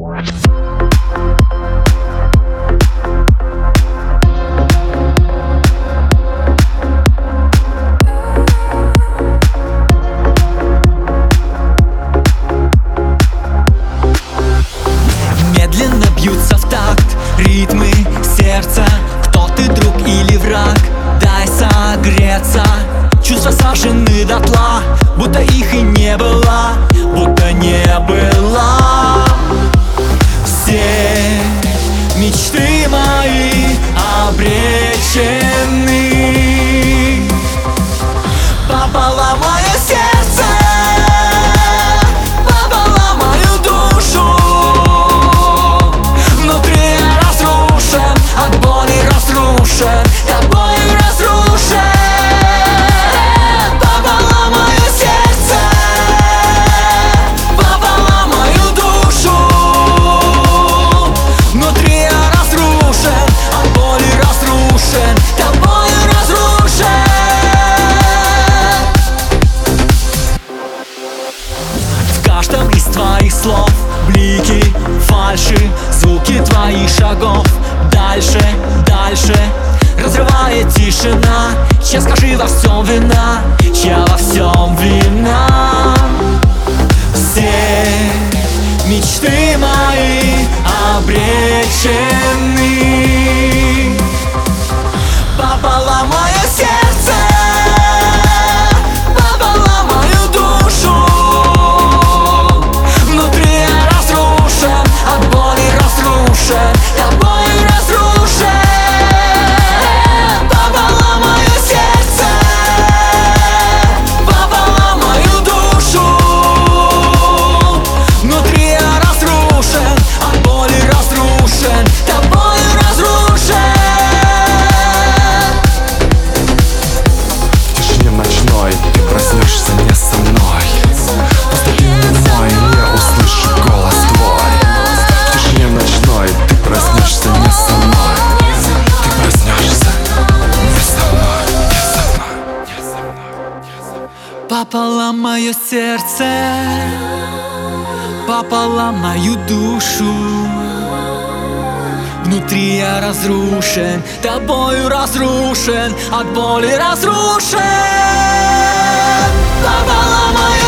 Медленно бьются в такт ритмы сердца. Кто ты, друг или враг? Дай согреться. Чувства сожжены дотла, будто их и не было, будто не было. Все мечты мои обречены. Попало мое сердце, попало мою душу. Внутри я разрушен, от боли разрушен, тобою разрушен. Попало мое сердце, попало мою душу. Внутри я разрушен, от боли разрушен, тобою разрушен. В каждом из твоих слов блики фальши, звуки твоих шагов. Дальше, дальше разрывает тишина. Чья, скажи, во всем вина? Чья во всем вина? Все мечты мои обречены. Попало мое сердце, попало мою душу. Внутри я разрушен, от боли разрушен, тобою разрушен. Попало мое сердце, попало мою душу. Внутри я разрушен, от боли разрушен, тобою разрушен. В тишине ночной ты проснешься не со мной. Поступи мной, не услышу голос твой. В тишине ночной ты проснешься не со мной. Ты проснешься не со мной, не со мной, не со мной, не со мной. Попало мое сердце, попало мою душу. Внутри я разрушен, тобою разрушен, от боли разрушен. Попало мое